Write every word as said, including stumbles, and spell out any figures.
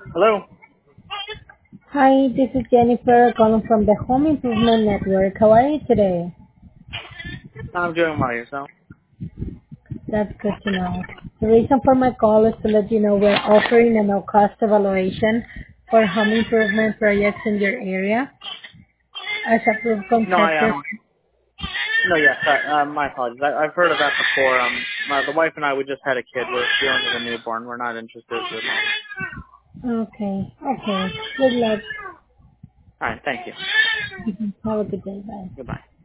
Hello. Hi, this is Jennifer calling from the Home Improvement Network. How are you today? I'm doing well. Yourself? That's good to know. The reason for my call is to let you know we're offering a no-cost evaluation for home improvement projects in your area. As approved No, I contractor, um. No, yes. I, uh, my apologies. I, I've heard of that before. Um, my, the wife and I, we just had a kid. We're dealing with a newborn. We're not interested at the moment. okay, okay. Good luck. All right. Thank you. Have a good day. Bye. Goodbye.